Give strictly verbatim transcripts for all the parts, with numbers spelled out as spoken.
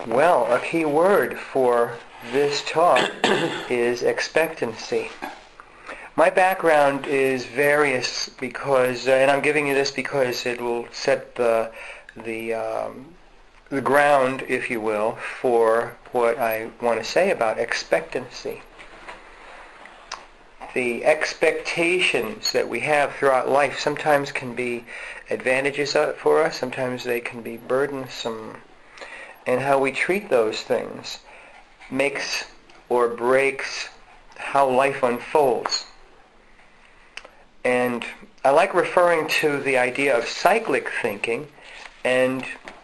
Well, a key word for this talk is expectancy. My background is various because, uh, and I'm giving you this because it will set the the um, the ground, if you will, for what I want to say about expectancy. The expectations that we have throughout life sometimes can be advantages for us, sometimes they can be burdensome. And how we treat those things makes or breaks how life unfolds. And I like referring to the idea of cyclic thinking and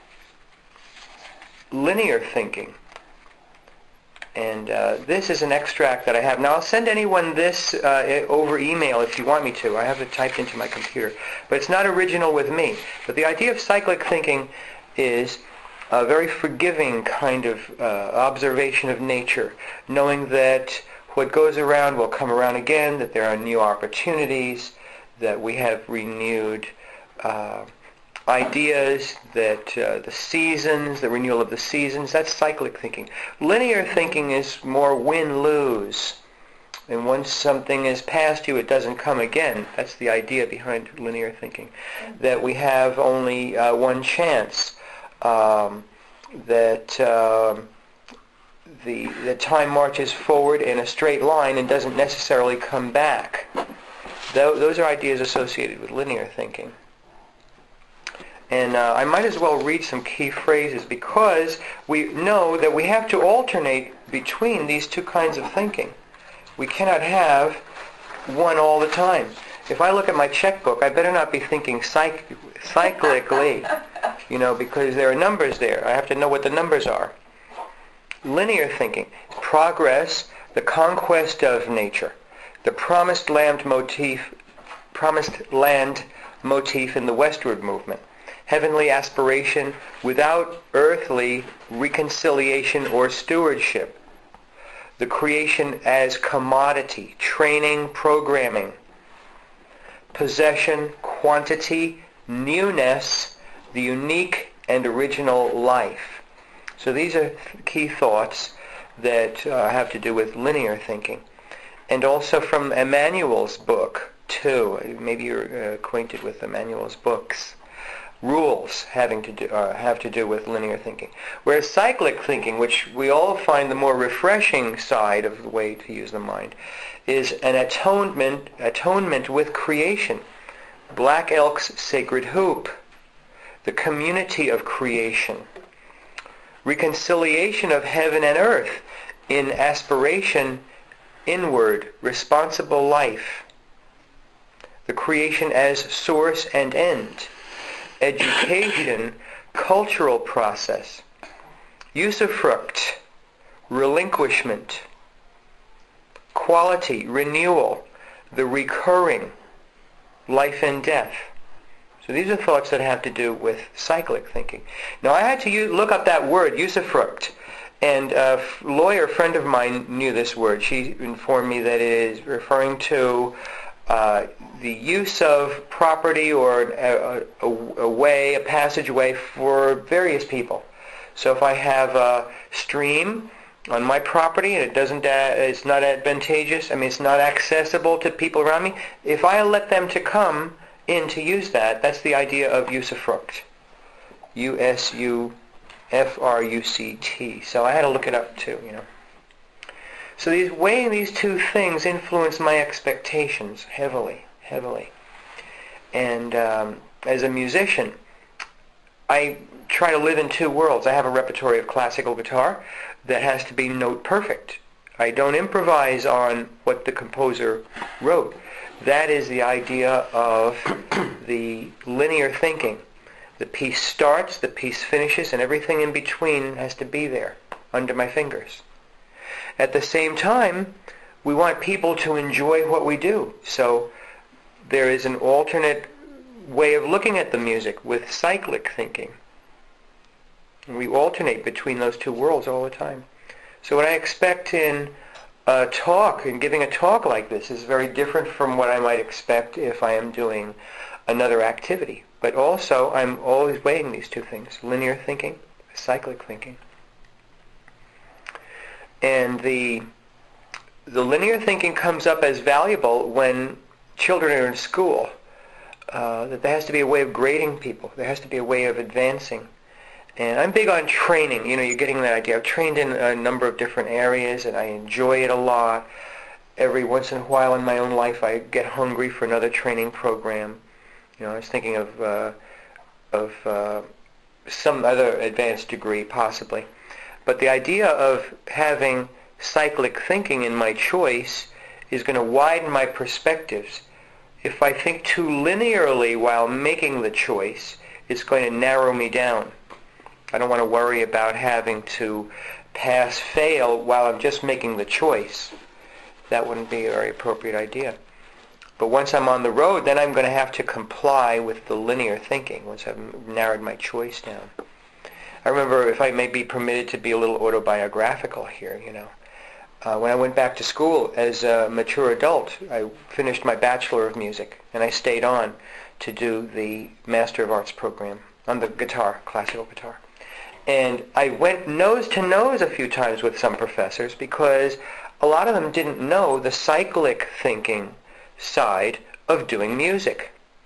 linear thinking. And uh, this is an extract that I have. Now, I'll send anyone this uh, over email if you want me to. I have it typed into my computer. But it's not original with me. But the idea of cyclic thinking is a very forgiving kind of uh, observation of nature, knowing that what goes around will come around again, that there are new opportunities, that we have renewed uh, ideas, that uh, the seasons, the renewal of the seasons, that's cyclic thinking. Linear thinking is more win-lose. And once something is past you, it doesn't come again. That's the idea behind linear thinking. That we have only uh, one chance. Um, that uh, the, the time marches forward in a straight line and doesn't necessarily come back. Th- those are ideas associated with linear thinking. And uh, I might as well read some key phrases because we know that we have to alternate between these two kinds of thinking. We cannot have one all the time. If I look at my checkbook, I better not be thinking cyc- cyclically, you know, because there are numbers there. I have to know what the numbers are. Linear thinking, progress, the conquest of nature, the promised land motif, promised land motif in the westward movement, heavenly aspiration without earthly reconciliation or stewardship, the creation as commodity, training, programming, possession, quantity, newness, the unique and original life. So these are key thoughts that uh, have to do with linear thinking. And also from Emmanuel's book, too. Maybe you're uh, acquainted with Emmanuel's books. Rules having to do, uh, have to do with linear thinking. Whereas cyclic thinking, which we all find the more refreshing side of the way to use the mind, is an atonement, atonement with creation. Black Elk's sacred hoop, the community of creation, reconciliation of heaven and earth in aspiration inward, responsible life, the creation as source and end, education, cultural process, usufruct, relinquishment, quality, renewal, the recurring, life and death. So these are thoughts that have to do with cyclic thinking. Now I had to use, look up that word, usufruct, and a lawyer friend of mine knew this word. She informed me that it is referring to uh, the use of property or a, a, a way, a passageway for various people. So if I have a stream on my property and it doesn't, uh, it's not advantageous, I mean it's not accessible to people around me, if I let them to come in to use that, that's the idea of usufruct. U S U F R U C T. So I had to look it up too, you know. So these weighing these two things influence my expectations heavily, heavily. And um, as a musician, I try to live in two worlds. I have a repertoire of classical guitar that has to be note perfect. I don't improvise on what the composer wrote. That is the idea of the linear thinking. The piece starts, the piece finishes, and everything in between has to be there, under my fingers. At the same time, we want people to enjoy what we do. So there is an alternate way of looking at the music with cyclic thinking. And we alternate between those two worlds all the time. So what I expect in a talk, in giving a talk like this, is very different from what I might expect if I am doing another activity. But also, I'm always weighing these two things, linear thinking, cyclic thinking. And the the linear thinking comes up as valuable when children are in school. Uh, that there has to be a way of grading people. There has to be a way of advancing. And I'm big on training. You know, you're getting that idea. I've trained in a number of different areas, and I enjoy it a lot. Every once in a while in my own life, I get hungry for another training program. You know, I was thinking of uh, of uh, some other advanced degree, possibly. But the idea of having cyclic thinking in my choice is going to widen my perspectives. If I think too linearly while making the choice, it's going to narrow me down. I don't want to worry about having to pass, fail while I'm just making the choice. That wouldn't be a very appropriate idea. But once I'm on the road, then I'm going to have to comply with the linear thinking once I've narrowed my choice down. I remember, if I may be permitted to be a little autobiographical here, you know, uh, when I went back to school as a mature adult, I finished my Bachelor of Music, and I stayed on to do the Master of Arts program on the guitar, classical guitar. And I went nose to nose a few times with some professors because a lot of them didn't know the cyclic thinking side of doing music.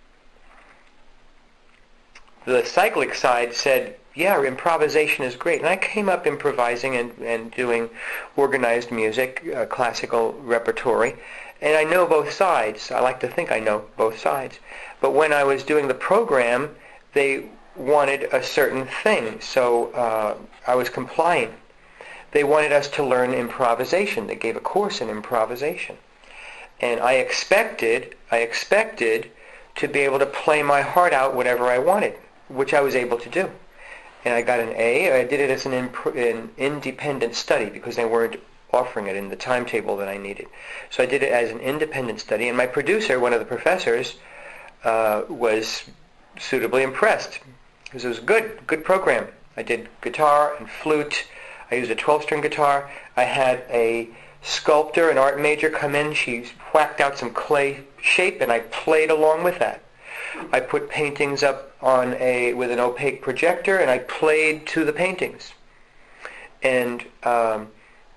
The cyclic side said, yeah, improvisation is great. And I came up improvising and, and doing organized music, uh, classical repertory, and I know both sides. I like to think I know both sides. But when I was doing the program, they wanted a certain thing, so uh, I was complying. They wanted us to learn improvisation. They gave a course in improvisation. And I expected, I expected to be able to play my heart out whatever I wanted, which I was able to do. And I got an A. I did it as an, imp- an independent study because they weren't offering it in the timetable that I needed. So I did it as an independent study. And my producer, one of the professors, uh, was suitably impressed because it was a good, good program. I did guitar and flute. I used a twelve-string guitar. I had a sculptor, an art major, come in. She whacked out some clay shape, and I played along with that. I put paintings up on a with an opaque projector, and I played to the paintings. And um,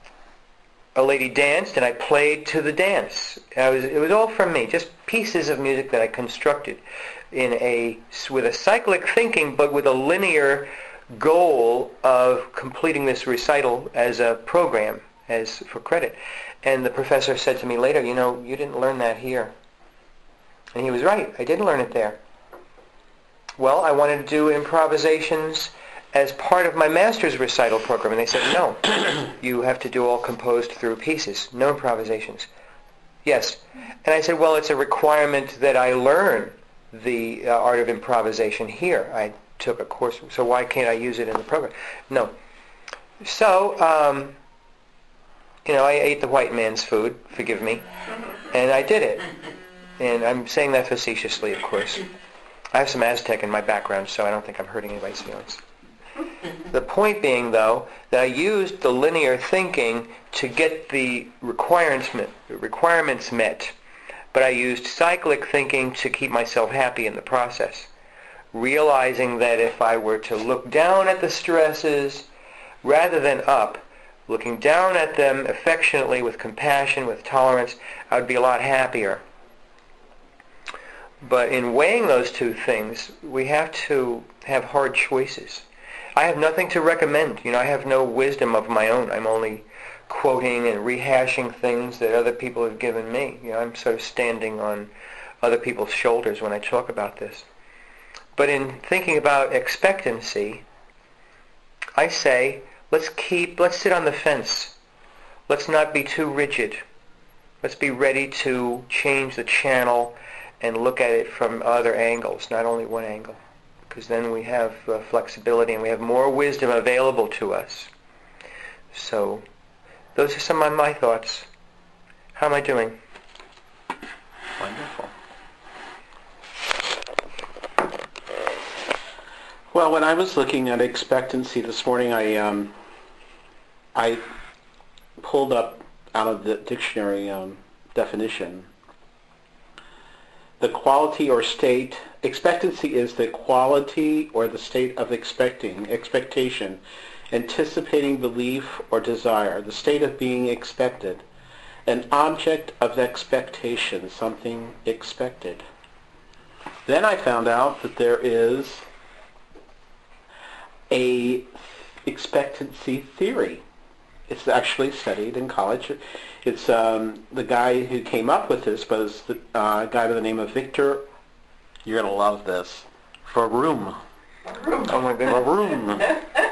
a lady danced, and I played to the dance. I was, it was all from me, just pieces of music that I constructed in a with a cyclic thinking, but with a linear goal of completing this recital as a program, as for credit. And the professor said to me later, you know, you didn't learn that here. And he was right. I didn't learn it there. Well, I wanted to do improvisations as part of my master's recital program. And they said, no, you have to do all composed through pieces, no improvisations. Yes. And I said, well, it's a requirement that I learn the uh, art of improvisation here. I took a course, so why can't I use it in the program? No. So, um, you know, I ate the white man's food, forgive me, and I did it. And I'm saying that facetiously, of course. I have some Aztec in my background, so I don't think I'm hurting anybody's feelings. The point being, though, that I used the linear thinking to get the requirements met, requirements met, but I used cyclic thinking to keep myself happy in the process, realizing that if I were to look down at the stresses rather than up, looking down at them affectionately with compassion, with tolerance, I would be a lot happier. But in weighing those two things, we have to have hard choices. I have nothing to recommend. You know, I have no wisdom of my own. I'm only quoting and rehashing things that other people have given me. You know, I'm sort of standing on other people's shoulders when I talk about this. But in thinking about expectancy, I say, let's keep, let's sit on the fence. Let's not be too rigid. Let's be ready to change the channel and look at it from other angles, not only one angle, because then we have uh, flexibility and we have more wisdom available to us. So those are some of my thoughts. How am I doing? Wonderful. Well, when I was looking at expectancy this morning, I um, I pulled up out of the dictionary um, definition. The quality or state, expectancy is the quality or the state of expecting, expectation, anticipating belief or desire, the state of being expected, an object of expectation, something expected. Then I found out that there is a expectancy theory. It's actually studied in college. It's um, the guy who came up with this was the uh, guy by the name of Victor. You're gonna love this. Fromm. Oh my goodness. Fromm.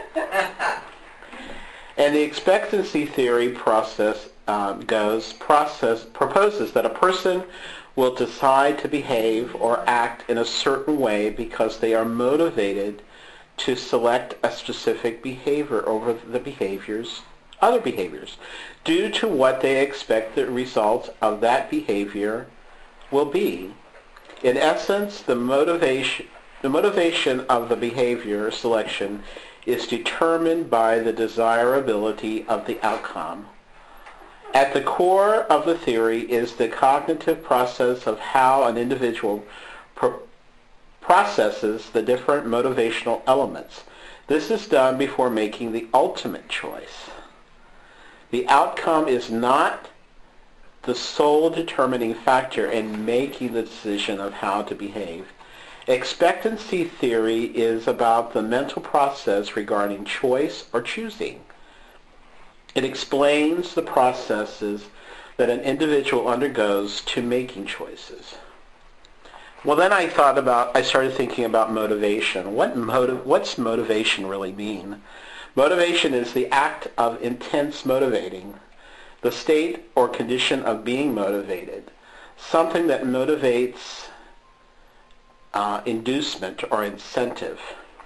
And the expectancy theory process um, goes process proposes that a person will decide to behave or act in a certain way because they are motivated to select a specific behavior over the behaviors, other behaviors, due to what they expect the result of that behavior will be. In essence, the motivation, the motivation of the behavior selection is determined by the desirability of the outcome. At the core of the theory is the cognitive process of how an individual pro- processes the different motivational elements. This is done before making the ultimate choice. The outcome is not the sole determining factor in making the decision of how to behave. Expectancy theory is about the mental process regarding choice or choosing. It explains the processes that an individual undergoes to making choices. Well, then I thought about, I started thinking about motivation. What motiv- what's motivation really mean? Motivation is the act of intense motivating, the state or condition of being motivated, something that motivates uh, inducement or incentive.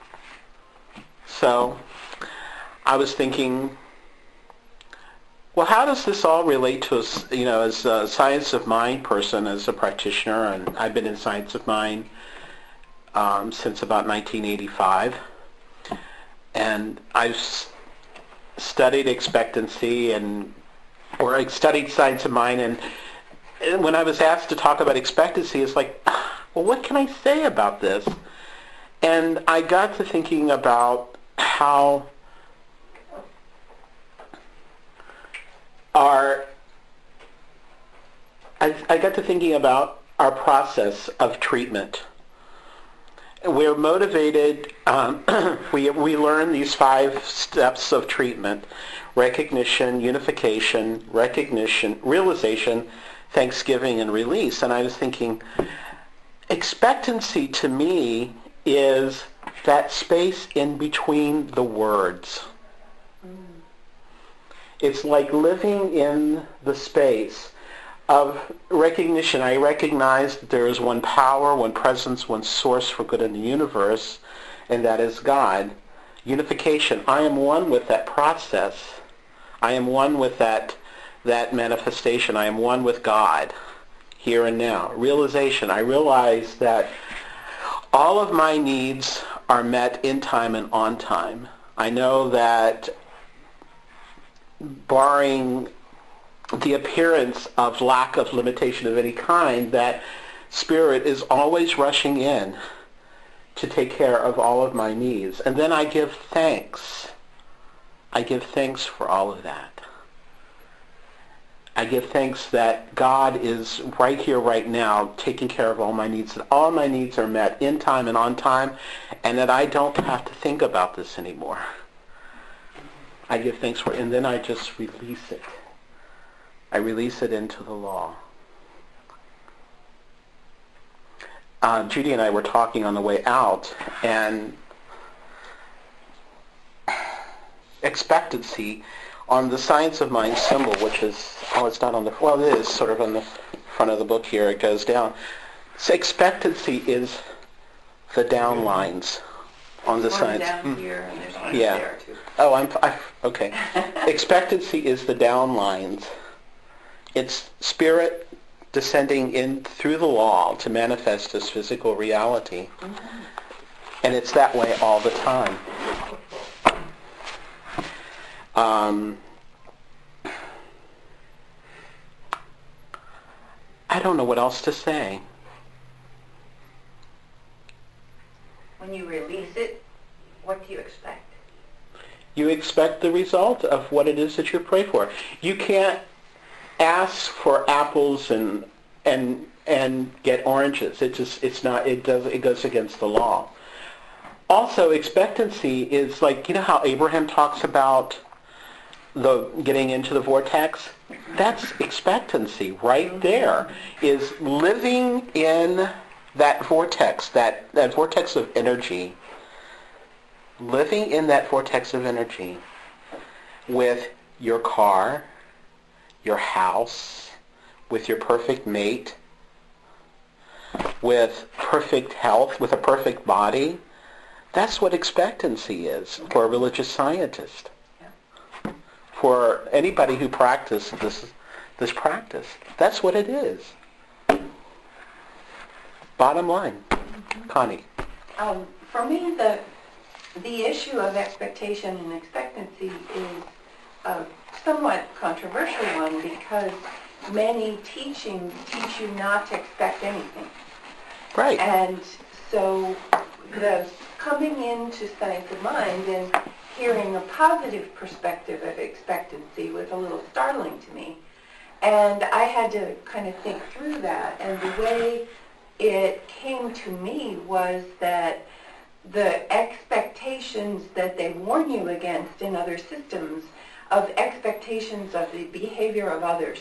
So I was thinking, well, how does this all relate to us, you know, as a science of mind person, as a practitioner, and I've been in science of mind um, since about nineteen eighty-five, and I've s- studied expectancy and, or I studied science of mind, and, and when I was asked to talk about expectancy, it's like, well, what can I say about this? And I got to thinking about how Our, I, I got to thinking about our process of treatment. We're motivated, um, we, we learn these five steps of treatment: recognition, unification, recognition, realization, thanksgiving, and release. And I was thinking, expectancy to me is that space in between the words. It's like living in the space of recognition. I recognize that there is one power, one presence, one source for good in the universe, and that is God. Unification. I am one with that process. I am one with that, that manifestation. I am one with God, here and now. Realization. I realize that all of my needs are met in time and on time. I know that barring the appearance of lack of limitation of any kind, that Spirit is always rushing in to take care of all of my needs. And then I give thanks. I give thanks for all of that. I give thanks that God is right here, right now, taking care of all my needs, that all my needs are met in time and on time, and that I don't have to think about this anymore. I give thanks for it, and then I just release it. I release it into the law. Uh, Judy and I were talking on the way out, and expectancy on the Science of Mind symbol, which is, oh, it's not on the, well, it is sort of on the front of the book here. It goes down. So expectancy is the down lines on the One science. down here and there's one Yeah. there too. Oh, I'm I, okay. Expectancy is the down lines. It's spirit descending in through the law to manifest as physical reality. Mm-hmm. And it's that way all the time. Um, I don't know what else to say. When you release it, what do you expect? You expect the result of what it is that you pray for. You can't ask for apples and and and get oranges. It just it's not it does it goes against the law. Also, expectancy is like, you know how Abraham talks about the getting into the vortex? That's expectancy right there, is living in that vortex, that, that vortex of energy, living in that vortex of energy with your car, your house, with your perfect mate, with perfect health, with a perfect body. That's what expectancy is for a religious scientist. For anybody who practices this, this practice. That's what it is. Bottom line. Connie. Um, for me, the the issue of expectation and expectancy is a somewhat controversial one because many teachings teach you not to expect anything. Right. And so the coming into Science of Mind and hearing a positive perspective of expectancy was a little startling to me. And I had to kind of think through that. And the way it came to me was that the expectations that they warn you against in other systems of expectations of the behavior of others.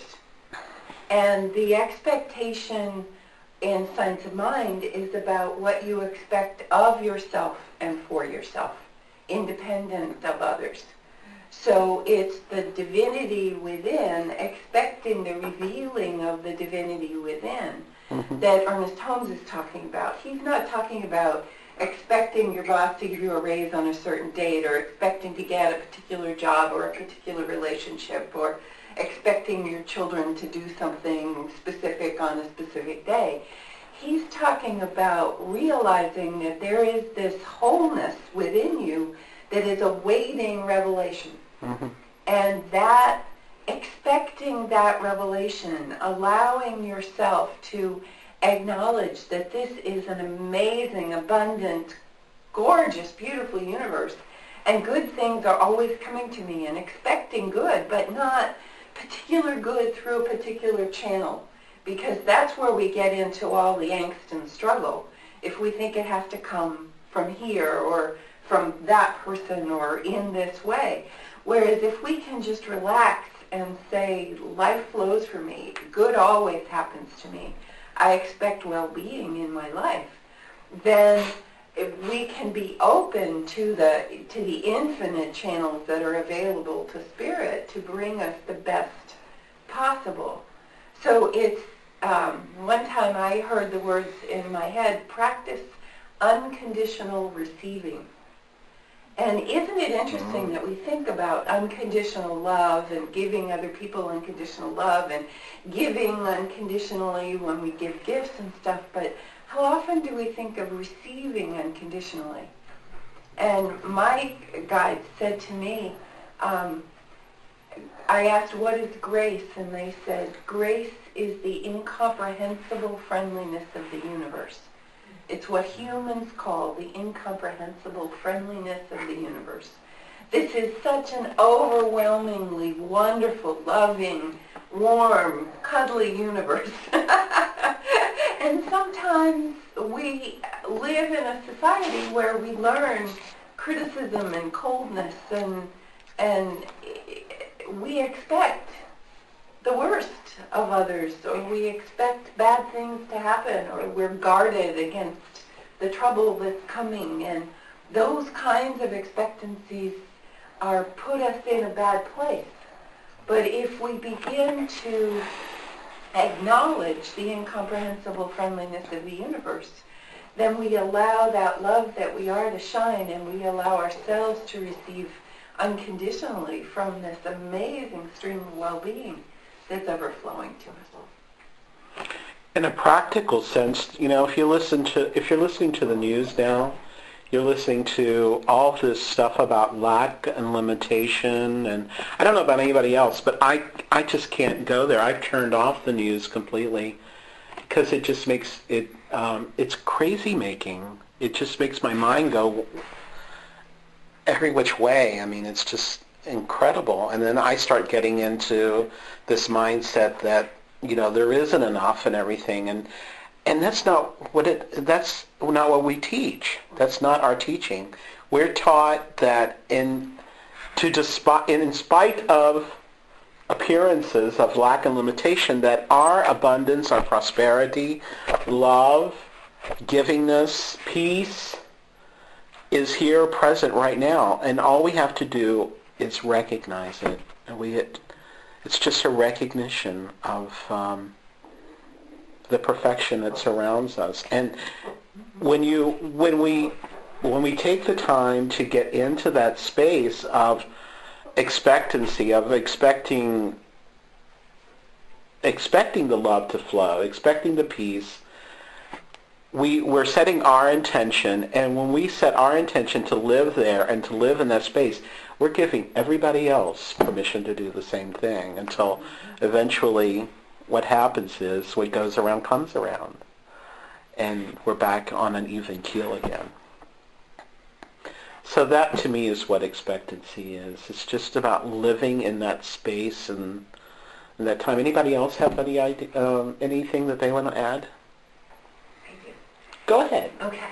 And the expectation in Science of Mind is about what you expect of yourself and for yourself, independent of others. So it's the divinity within, expecting the revealing of the divinity within mm-hmm. that Ernest Holmes is talking about. He's not talking about expecting your boss to give you a raise on a certain date or expecting to get a particular job or a particular relationship or expecting your children to do something specific on a specific day. He's talking about realizing that there is this wholeness within you that is awaiting revelation. Mm-hmm. And that, expecting that revelation, allowing yourself to acknowledge that this is an amazing, abundant, gorgeous, beautiful universe, and good things are always coming to me, and expecting good, but not particular good through a particular channel, because that's where we get into all the angst and struggle, if we think it has to come from here or from that person or in this way. Whereas if we can just relax and say, life flows for me, good always happens to me, I expect well-being in my life, then we can be open to the to the infinite channels that are available to Spirit to bring us the best possible. So it's, um, one time I heard the words in my head, practice unconditional receiving. And isn't it interesting mm-hmm. that we think about unconditional love and giving other people unconditional love and giving unconditionally when we give gifts and stuff, but how often do we think of receiving unconditionally? And my guide said to me, um, I asked, what is grace? And they said, grace is the incomprehensible friendliness of the universe. It's what humans call the incomprehensible friendliness of the universe. This is such an overwhelmingly wonderful, loving, warm, cuddly universe. And sometimes we live in a society where we learn criticism and coldness, and and we expect the worst of others, or we expect bad things to happen, or we're guarded against the trouble that's coming, and those kinds of expectancies are put us in a bad place. But if we begin to acknowledge the incomprehensible friendliness of the universe, then we allow that love that we are to shine, and we allow ourselves to receive unconditionally from this amazing stream of well-being that's ever flowing to us. In a practical sense, you know, if you listen to, if you're listening to the news now, you're listening to all this stuff about lack and limitation, and I don't know about anybody else, but I, I just can't go there. I've turned off the news completely because it just makes it, um, it's crazy making. It just makes my mind go, every which way. I mean, it's just incredible. And then I start getting into this mindset that, you know, there isn't enough and everything. And and that's not what it, that's not what we teach. That's not our teaching. We're taught that in, to despite, in spite of appearances of lack and limitation, that our abundance, our prosperity, love, givingness, peace is here present right now, and all we have to do is recognize it. And we it, it's just a recognition of um, the perfection that surrounds us. And when you when we when we take the time to get into that space of expectancy, of expecting expecting the love to flow, expecting the peace, we, we're setting our intention, and when we set our intention to live there and to live in that space, we're giving everybody else permission to do the same thing until eventually what happens is what goes around comes around, and we're back on an even keel again. So that to me is what expectancy is. It's just about living in that space and, and that time. Anybody else have any idea, um, anything that they want to add? I do. Go ahead. Okay.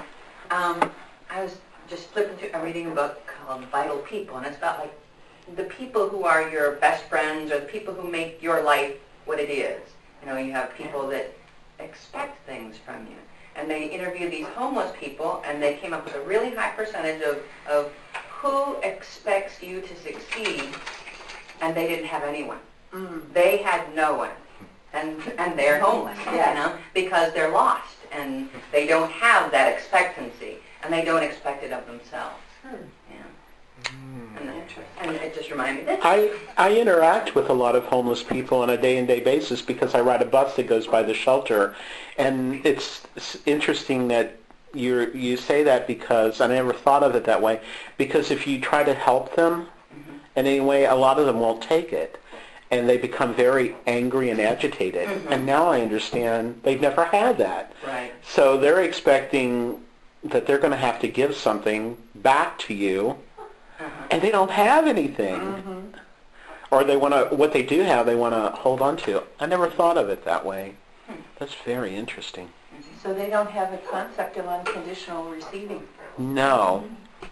Um, I was just flipping through, I'm reading a book called Vital People, and it's about like the people who are your best friends or the people who make your life what it is. You know, you have people that expect things from you. And they interviewed these homeless people, and they came up with a really high percentage of, of who expects you to succeed, and they didn't have anyone. Mm. They had no one, and and they're homeless, yes. You know, because they're lost, and they don't have that expectancy, and they don't expect it of themselves. Hmm. Yeah. And, and it just reminded me of this. I, I interact with a lot of homeless people on a day-to-day basis because I ride a bus that goes by the shelter. And it's, it's interesting that you you say that because I never thought of it that way. Because if you try to help them mm-hmm. in any way, a lot of them won't take it. And they become very angry and agitated. Mm-hmm. And now I understand they've never had that. Right. So they're expecting that they're going to have to give something back to you. Uh-huh. And they don't have anything. Mm-hmm. Or they want to, what they do have, they want to hold on to. I never thought of it that way. Hmm. That's very interesting. So they don't have a concept of unconditional receiving. No.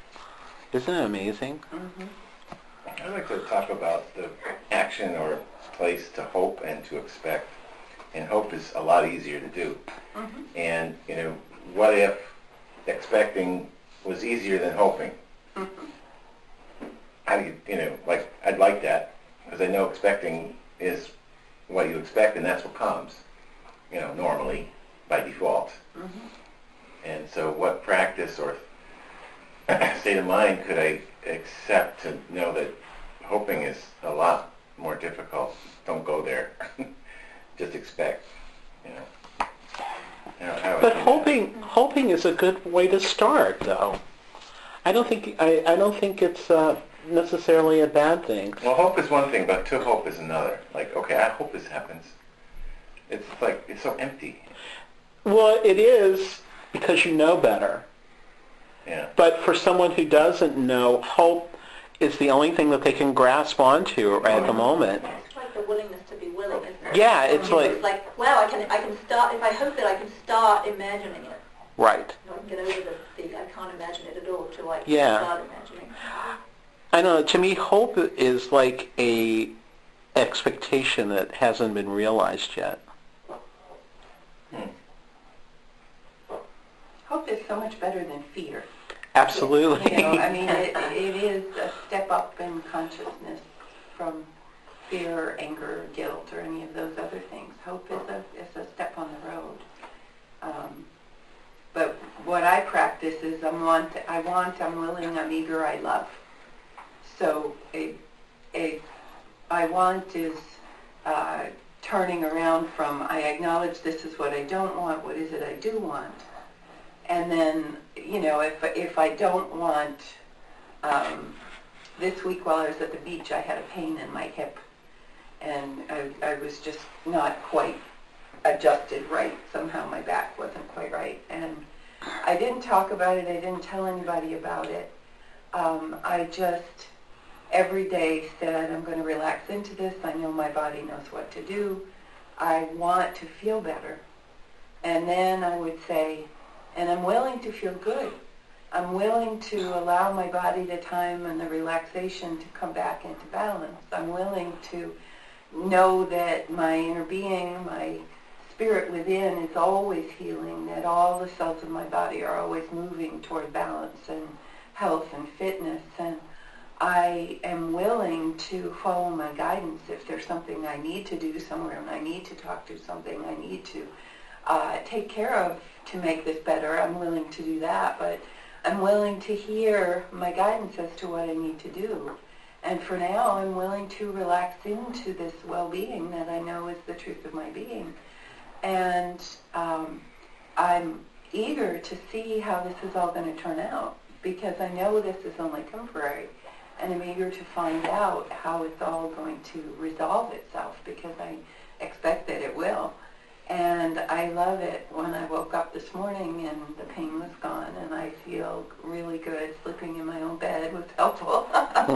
Isn't it amazing? Mm-hmm. I'd like to talk about the action or place to hope and to expect. And hope is a lot easier to do. Mm-hmm. And, you know, what if expecting was easier than hoping? Mm-hmm. How do you, you know, like, I'd like that, because I know expecting is what you expect, and that's what comes, you know, normally, by default. Mm-hmm. And so what practice or state of mind could I accept to know that hoping is a lot more difficult? Don't go there. Just expect, you know. How, how but hoping, that? hoping is a good way to start, though. I don't think, I, I don't think it's... Uh, necessarily a bad thing. Well, hope is one thing, but to hope is another. Like, okay, I hope this happens. It's like, it's so empty. Well, it is because you know better. Yeah. But for someone who doesn't know, hope is the only thing that they can grasp onto at the moment. It's like the willingness to be willing, isn't it? Yeah, it's I mean, like... It's like, wow, I can, I can start, if I hope that I can start imagining it. Right. You know, I can get over the, the, I can't imagine it at all till I yeah. start imagining. I know, to me, hope is like a expectation that hasn't been realized yet. Hmm. Hope is so much better than fear. Absolutely. You know, I mean, it, it is a step up in consciousness from fear, anger, guilt, or any of those other things. Hope is a, is a step on the road. Um, but what I practice is I want, I want, I'm willing, I'm eager, I love. So a, a, I want is uh, turning around from I acknowledge this is what I don't want, what is it I do want? And then, you know, if, if I don't want, um, this week while I was at the beach I had a pain in my hip and I, I was just not quite adjusted right. Somehow my back wasn't quite right. And I didn't talk about it, I didn't tell anybody about it. Um, I just every day said, I'm going to relax into this. I know my body knows what to do. I want to feel better. And then I would say, and I'm willing to feel good. I'm willing to allow my body the time and the relaxation to come back into balance. I'm willing to know that my inner being, my spirit within is always healing, that all the cells of my body are always moving toward balance and health and fitness. And I am willing to follow my guidance. If there's something I need to do somewhere and I need to talk to something I need to uh, take care of to make this better, I'm willing to do that. But I'm willing to hear my guidance as to what I need to do. And for now, I'm willing to relax into this well-being that I know is the truth of my being. And um, I'm eager to see how this is all going to turn out, because I know this is only temporary. And I'm eager to find out how it's all going to resolve itself, because I expect that it will. And I love it when I woke up this morning and the pain was gone and I feel really good. Sleeping in my own bed was helpful.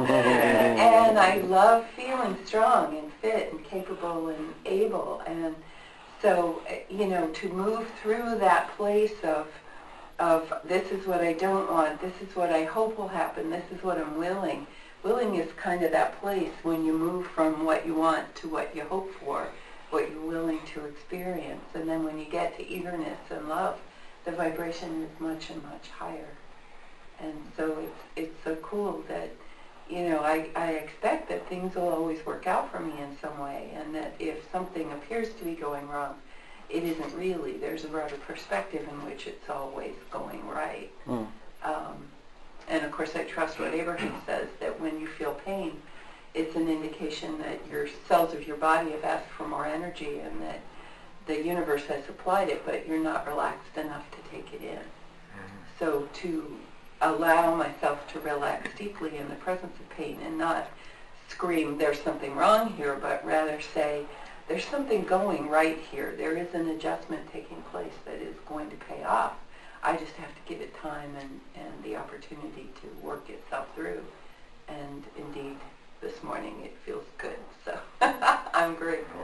And I love feeling strong and fit and capable and able. And so, you know, to move through that place of, of this is what I don't want, this is what I hope will happen, this is what I'm willing. Willing is kind of that place when you move from what you want to what you hope for, what you're willing to experience. And then when you get to eagerness and love, the vibration is much and much higher. And so it's it's so cool that, you know, I, I expect that things will always work out for me in some way, and that if something appears to be going wrong, it isn't really. There's a broader perspective in which it's always going right. Mm. Um, and of course I trust what Abraham says, that when you feel pain, it's an indication that your cells of your body have asked for more energy and that the universe has supplied it, but you're not relaxed enough to take it in. Mm-hmm. So to allow myself to relax deeply in the presence of pain and not scream, there's something wrong here, but rather say, there's something going right here. There is an adjustment taking place that is going to pay off. I just have to give it time and, and the opportunity to work itself through. And indeed, this morning it feels good, so I'm grateful.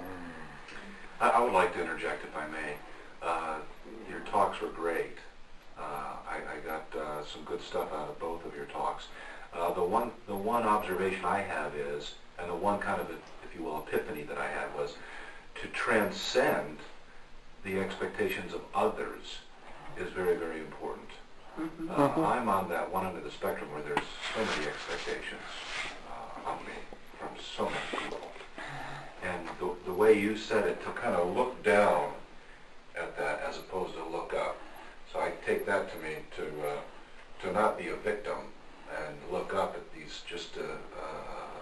I, I would like to interject, if I may. Uh, your talks were great. Uh, I, I got uh, some good stuff out of both of your talks. Uh, the one, the one observation I have is, and the one kind of, if you will, epiphany that I had was to transcend the expectations of others is very, very important. Mm-hmm. Uh, mm-hmm. I'm on that one end of the spectrum where there's so many expectations uh, on me from so many people. And the, the way you said it, to kind of look down at that as opposed to look up. So I take that to mean to uh, to not be a victim and look up at these just uh, uh,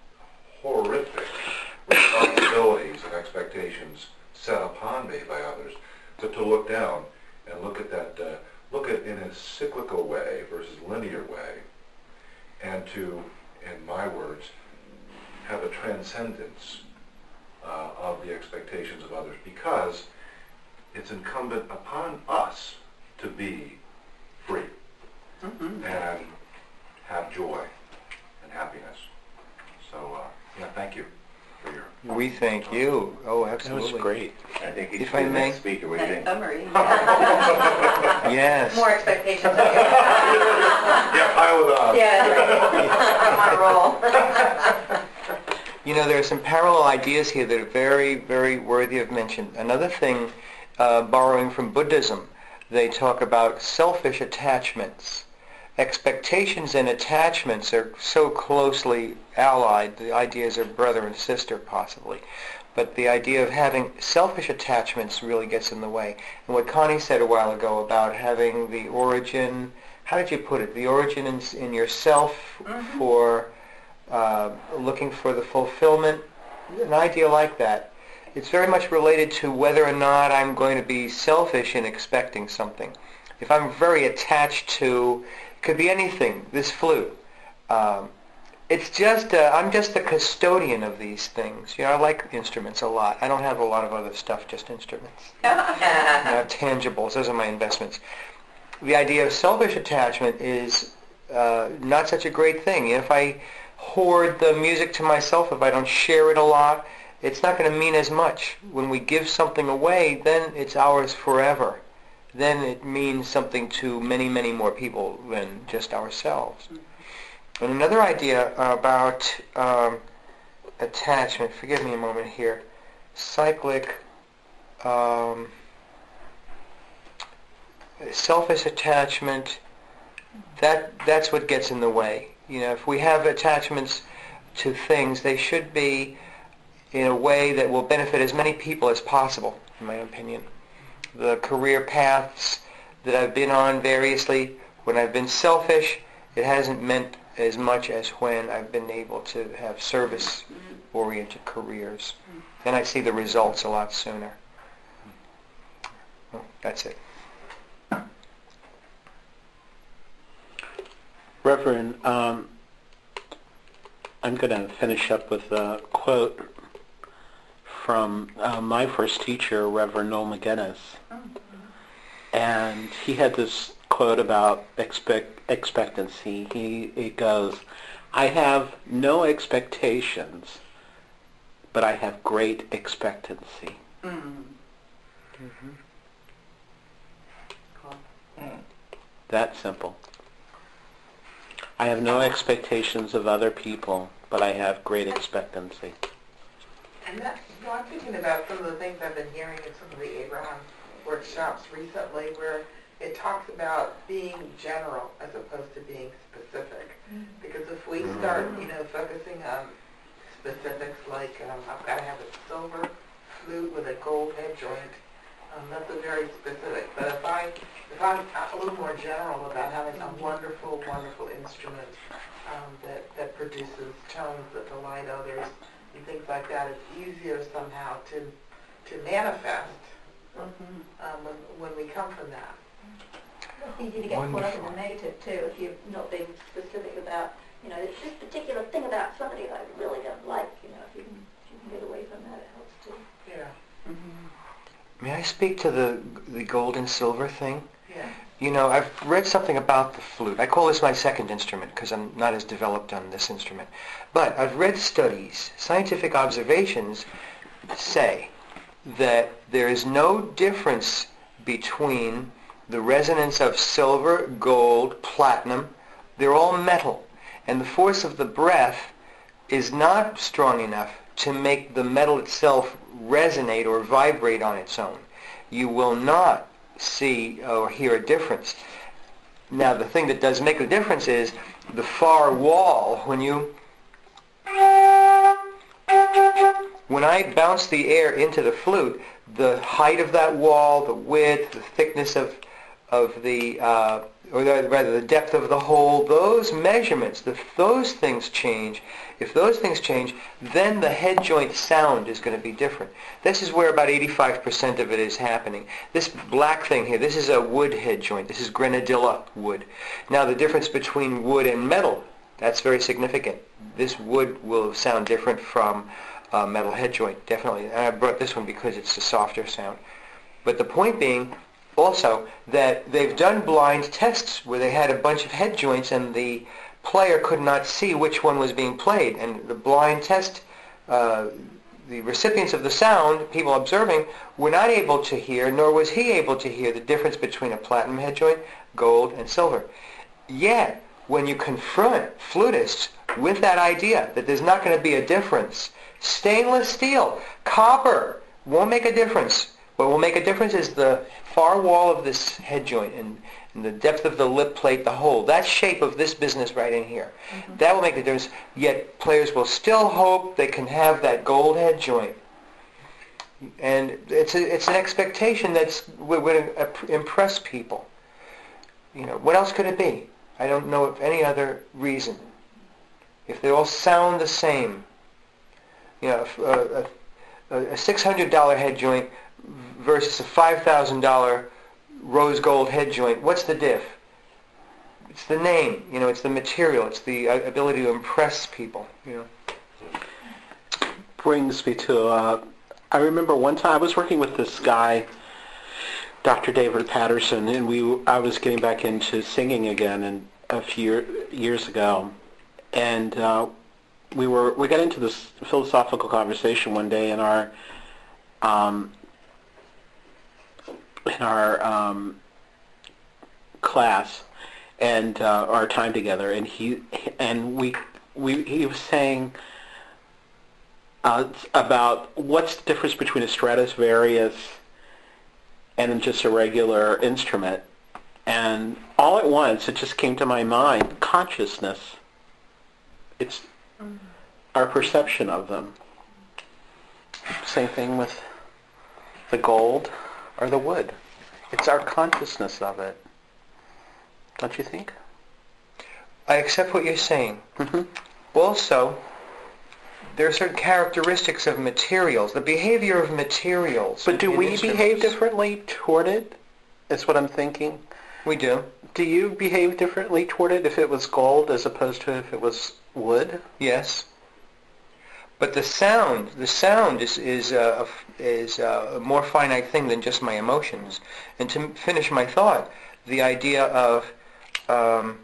horrific responsibilities and expectations set upon me by others, to, to look down and look at that, uh, look at in a cyclical way versus linear way, and to, in my words, have a transcendence uh, of the expectations of others, because it's incumbent upon us to be free mm-hmm. and have joy and happiness. So, uh, yeah, thank you for your... We thank you. Oh, absolutely. That was great. I think he's if I the may. next speaker. What do you think? Summary. Yes. More expectations. Yeah, pile it on. Yeah, I'm on a roll. You know, there are some parallel ideas here that are very, very worthy of mention. Another thing, uh, borrowing from Buddhism, they talk about selfish attachments. Expectations and attachments are so closely allied. The ideas are brother and sister, possibly. But the idea of having selfish attachments really gets in the way. And what Connie said a while ago about having the origin, how did you put it? The origin in, in yourself mm-hmm. for uh, looking for the fulfillment, an idea like that. It's very much related to whether or not I'm going to be selfish in expecting something. If I'm very attached to, it could be anything, this flute. Um, it's just, uh, I'm just the custodian of these things. You know, I like instruments a lot. I don't have a lot of other stuff, just instruments. I have tangibles. Those are my investments. The idea of selfish attachment is uh, not such a great thing. If I hoard the music to myself, if I don't share it a lot, it's not going to mean as much. When we give something away, then it's ours forever. Then it means something to many, many more people than just ourselves. And another idea about um, attachment, forgive me a moment here, cyclic, um, selfish attachment, that that's what gets in the way. You know, if we have attachments to things, they should be in a way that will benefit as many people as possible, in my opinion. The career paths that I've been on variously, when I've been selfish, it hasn't meant as much as when I've been able to have service-oriented careers. Then I see the results a lot sooner. Well, that's it. Reverend, um, I'm going to finish up with a quote from uh, my first teacher, Reverend Noel McGinnis. And he had this quote about expect, expectancy. He, he goes, "I have no expectations, but I have great expectancy." Mm. Mm-hmm. Cool. That simple. I have no expectations of other people, but I have great expectancy. And that, you know, I'm thinking about some of the things I've been hearing in some of the Abraham workshops recently, where it talks about being general as opposed to being specific. Mm-hmm. Because if we start, you know, focusing on specifics like um, I've got to have a silver flute with a gold head joint, um, that's a very specific. But if I, if I'm a little more general about having a wonderful, wonderful instrument um, that that produces tones that delight others and things like that, it's easier somehow to to manifest mm-hmm. um, when when we come from that. It's easy to get caught up in the negative too if you're not being specific about, you know, this particular thing about somebody I really don't like. You know, if you can, if you can get away from that, it helps too. Yeah. Mm-hmm. May I speak to the the gold and silver thing? Yeah. You know, I've read something about the flute. I call this my second instrument because I'm not as developed on this instrument. But I've read studies, scientific observations say that there is no difference between the resonance of silver, gold, platinum. They're all metal. And the force of the breath is not strong enough to make the metal itself resonate or vibrate on its own. You will not see or hear a difference. Now, the thing that does make a difference is the far wall. When you, when I bounce the air into the flute, the height of that wall, the width, the thickness of of the, uh, or the, rather the depth of the hole, those measurements, if those things change, if those things change, then the head joint sound is going to be different. This is where about eighty-five percent of it is happening. This black thing here, this is a wood head joint. This is grenadilla wood. Now the difference between wood and metal, that's very significant. This wood will sound different from a metal head joint, definitely. And I brought this one because it's a softer sound. But the point being, also, that they've done blind tests where they had a bunch of head joints and the player could not see which one was being played. And the blind test, uh, the recipients of the sound, people observing, were not able to hear, nor was he able to hear the difference between a platinum head joint, gold, and silver. Yet, when you confront flutists with that idea that there's not going to be a difference, stainless steel, copper won't make a difference. What will make a difference is the far wall of this head joint and, and the depth of the lip plate, the hole, that shape of this business right in here. Mm-hmm. That will make the difference. Yet players will still hope they can have that gold head joint. And it's a, it's an expectation that's would, would impress people. You know, what else could it be? I don't know of any other reason. If they all sound the same, you know, a, a, a six hundred dollars head joint versus a five thousand dollars rose gold head joint, what's the diff? It's the name, you know, it's the material, it's the uh, ability to impress people, you know. Brings me to, uh, I remember one time I was working with this guy, Doctor David Patterson, and we I was getting back into singing again, and a few years ago, and uh, we were we got into this philosophical conversation one day in our um, in our um, class and uh, our time together, and he and we we he was saying uh, about what's the difference between a Stradivarius and just a regular instrument. And all at once, it just came to my mind, consciousness. It's mm-hmm. our perception of them. Same thing with the gold or the wood. It's our consciousness of it. Don't you think? I accept what you're saying. Mm-hmm. Also, there are certain characteristics of materials, the behavior of materials. But do we instruments. behave differently toward it? Is what I'm thinking. We do. Do you behave differently toward it if it was gold as opposed to if it was wood? Yes. But the sound, the sound is is a, is a more finite thing than just my emotions. And to finish my thought, the idea of um,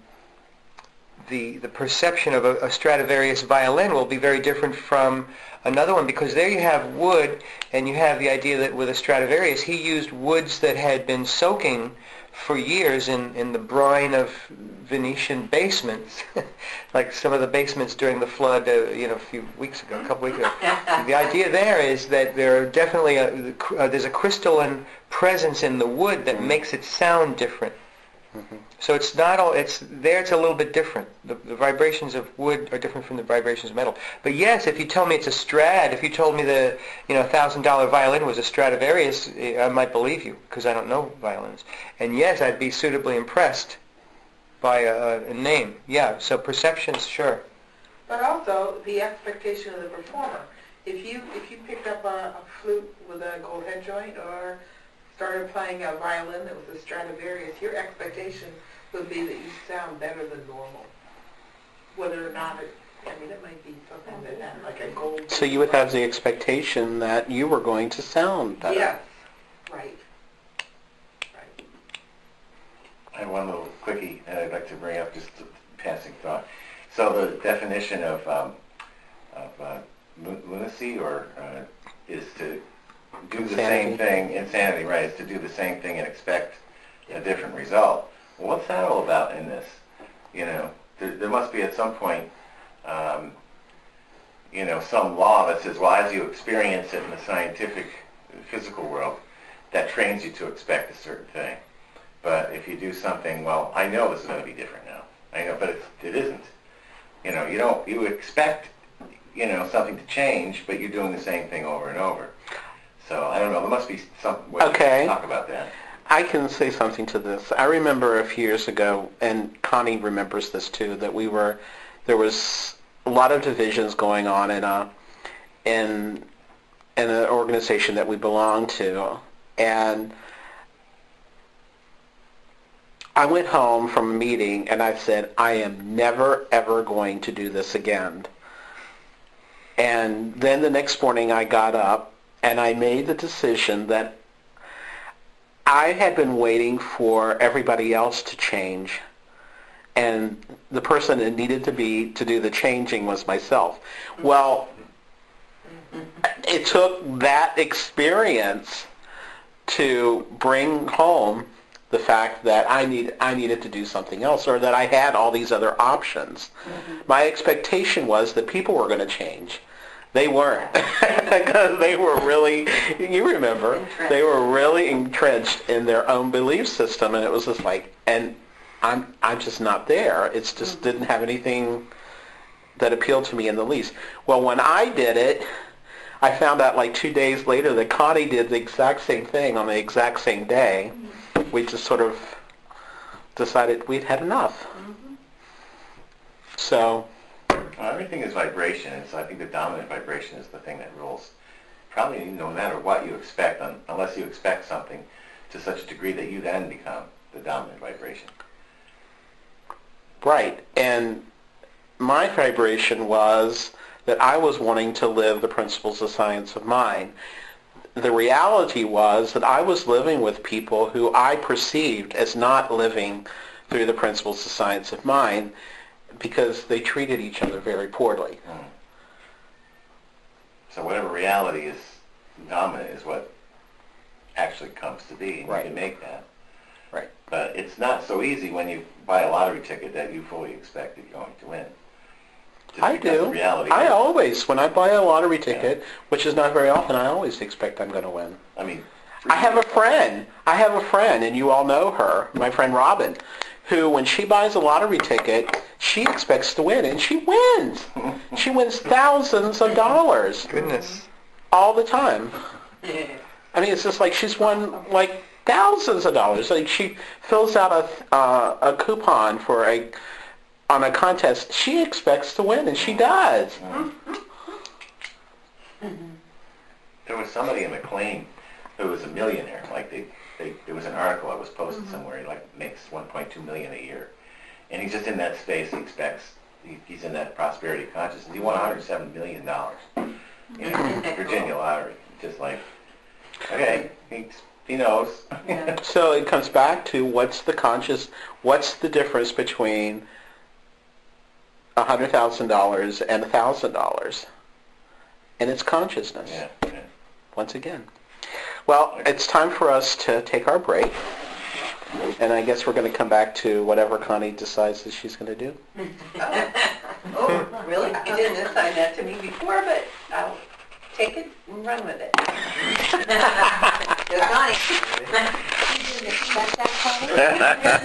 the the perception of a, a Stradivarius violin will be very different from another one, because there you have wood, and you have the idea that with a Stradivarius, he used woods that had been soaking for years in, in the brine of Venetian basements, like some of the basements during the flood, uh, you know, a few weeks ago, a couple weeks ago. The idea there is that there are definitely a, uh, there's a crystalline presence in the wood that mm-hmm. makes it sound different. Mm-hmm. So it's not all, it's there, it's a little bit different. The, the vibrations of wood are different from the vibrations of metal. But yes, if you tell me it's a Strad, if you told me the, you know, one thousand dollar violin was a Stradivarius, I might believe you, because I don't know violins. And yes, I'd be suitably impressed by a, a name. Yeah, so perceptions, sure. But also the expectation of the performer. If you if you picked up a, a flute with a gold head joint, or started playing a violin that was a Stradivarius, your expectation would be that you sound better than normal. Whether or not it, I mean, it might be something that had like a gold... So you would have the expectation that you were going to sound better. Yes, right. Right. I have one little quickie that I'd like to bring up, just a passing thought. So the definition of, um, of uh, lunacy or uh, is to do the Insanity. same thing, insanity, right, is to do the same thing and expect a different result. Well, what's that all about in this? You know, there, there must be at some point, um, you know, some law that says, well, as you experience it in the scientific, physical world, that trains you to expect a certain thing. But if you do something, well, I know this is going to be different now. I know, but it, it isn't. You know, you don't, you expect, you know, something to change, but you're doing the same thing over and over. So, I don't know, there must be some way okay. to talk about that. I can say something to this. I remember a few years ago, and Connie remembers this too, that we were, there was a lot of divisions going on in a, in, in an organization that we belonged to, and I went home from a meeting and I said, I am never ever going to do this again. And then the next morning I got up and I made the decision that I had been waiting for everybody else to change, and the person that needed to be to do the changing was myself. Well, it took that experience to bring home the fact that I need I needed to do something else, or that I had all these other options. Mm-hmm. My expectation was that people were going to change. They weren't, because they were really, you remember, entrenched. They were really entrenched in their own belief system, and it was just like, and I'm I'm just not there. It's just mm-hmm. didn't have anything that appealed to me in the least. Well, when I did it, I found out like two days later that Connie did the exact same thing on the exact same day. Mm-hmm. We just sort of decided we'd had enough. Mm-hmm. So... Well, everything is vibration, and so I think the dominant vibration is the thing that rules. Probably no matter what you expect, un- unless you expect something to such a degree that you then become the dominant vibration. Right, and my vibration was that I was wanting to live the principles of science of mind. The reality was that I was living with people who I perceived as not living through the principles of science of mind because they treated each other very poorly. Mm. So whatever reality is dominant is what actually comes to be, and Right. you can make that. Right. But it's not so easy when you buy a lottery ticket that you fully expect that you're going to win. Just I because do. the reality I is- always, when I buy a lottery ticket, which is not very often, I always expect I'm going to win. I mean, I have a friend. I have a friend, and you all know her, my friend Robin, who, when she buys a lottery ticket, she expects to win, and she wins. She wins thousands of dollars Goodness. all the time. I mean, it's just like she's won like thousands of dollars. Like she fills out a uh, a coupon for a on a contest. She expects to win, and she does. there was somebody in McLean who was a millionaire. Like they, they, there was an article that was posted Mm-hmm. somewhere. He like makes one point two million a year, and he's just in that space. He expects he, he's in that prosperity consciousness. He won one hundred seven million dollars. You know, Virginia lottery. Just like, okay, he he knows. So it comes back to what's the conscious, what's the difference between one hundred thousand dollars and one thousand dollars? And it's consciousness, yeah, yeah. once again. Well, it's time for us to take our break. And I guess we're going to come back to whatever Connie decides that she's going to do. Oh, really? You didn't assign that to me before, but I'll take it and run with it. Good night. You didn't expect that, Connie?